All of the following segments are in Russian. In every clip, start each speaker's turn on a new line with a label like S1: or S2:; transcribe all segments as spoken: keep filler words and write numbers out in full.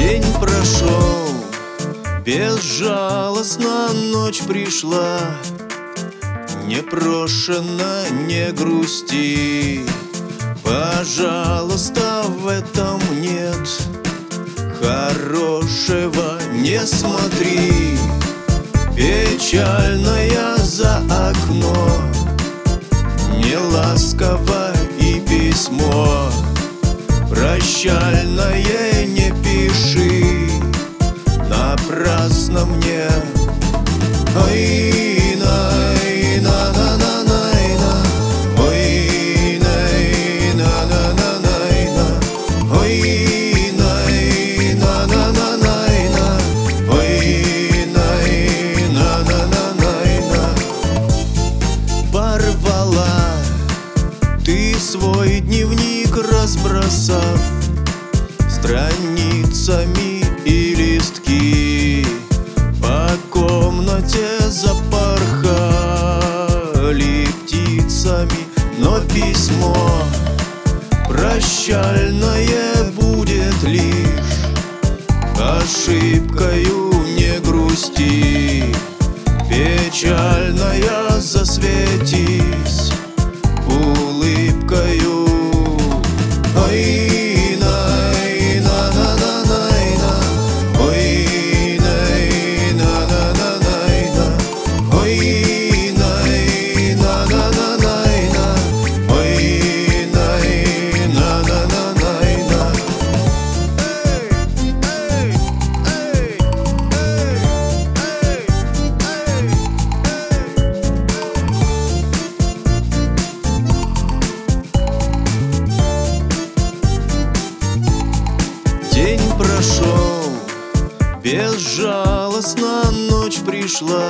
S1: День прошел, безжалостно ночь пришла. Непрошено, не грусти, пожалуйста, в этом нет хорошего, не смотри. Печальная за окно, неласково и письмо прощальное не пиши напрасно мне. Ой, най, на, на, на, най, на. Ой, най, на, на, на, най, на. Ой, най, на, на, на, най, на. Ой, най, на, на, на, най, на. Порвала ты свой дневник, разбросав страницами и листки. По комнате запорхали птицами, но письмо прощальное будет лишь ошибкою, не грусти. Печальная засветись улыбкою. Ой, най, на, на, на, най, на. Ой, най, на, на, на, най, на. Ой, най, на, на, на, най, на. Ой, най, на, на, на, най, на. Эй, эй, эй, эй, эй, День прошел, безжалостно ночь пришла.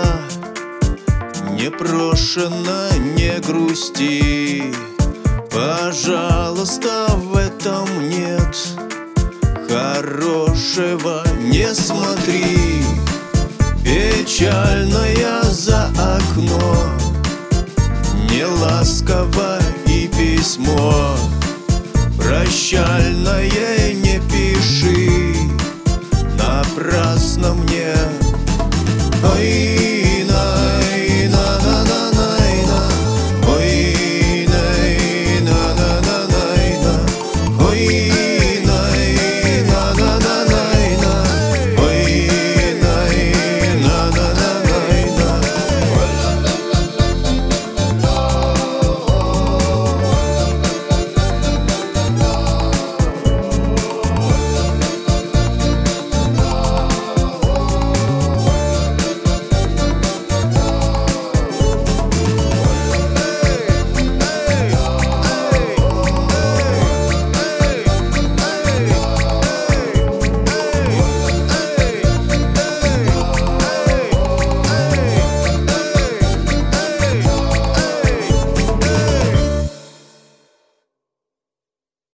S1: Непрошено, не грусти, пожалуйста, в этом нет хорошего, не смотри. Печальная за окно, неласково и письмо прощальное